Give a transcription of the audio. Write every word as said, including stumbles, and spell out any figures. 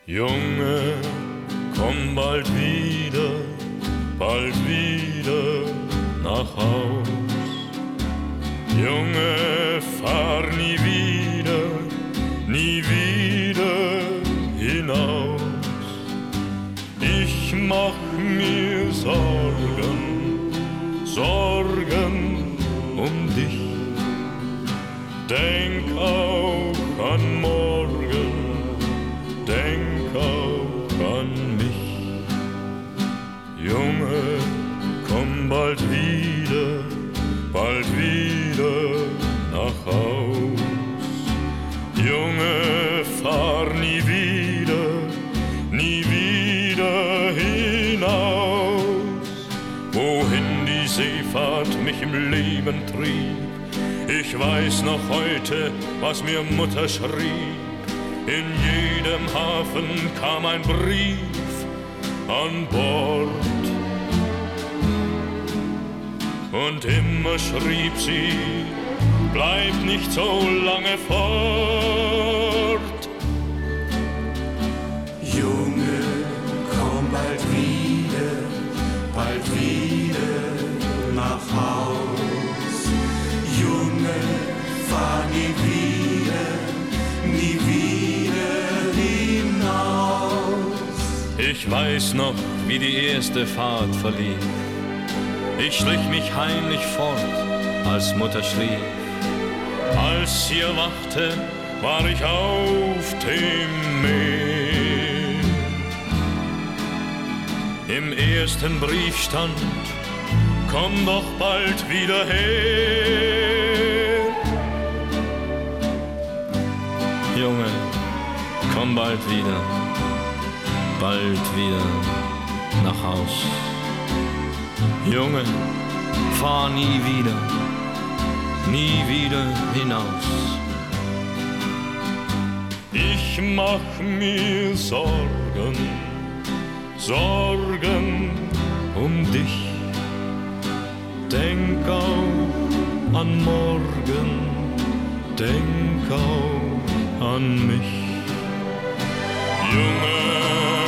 Junge, komm bald wieder, bald wieder nach Haus. Junge, fahr nie wieder, nie wieder hinaus. Ich mach mir Sorgen, Sorgen um dich. Denk auch an morgen, denk auch an mich. Junge, komm bald wieder, bald wieder nach Haus. Junge, fahr nie wieder, nie wieder hinaus. Wohin die Seefahrt mich im Leben trieb, ich weiß noch heute, was mir Mutter schrieb. In jedem Hafen kam ein Brief an Bord. Und immer schrieb sie, bleib nicht so lange fort. Junge, komm bald wieder, bald wieder nach Haus. Junge, fahr nie wieder, nie wieder hinaus. Ich weiß noch, wie die erste Fahrt verlief. Ich schlich mich heimlich fort, als Mutter schlief. Als sie erwachte, war ich auf dem Meer. Im ersten Brief stand, komm doch bald wieder her. Junge, komm bald wieder, bald wieder nach Haus. Junge, fahr nie wieder, nie wieder hinaus. Ich mach mir Sorgen, Sorgen um dich. Denk auch an morgen, denk auch an mich. Junge,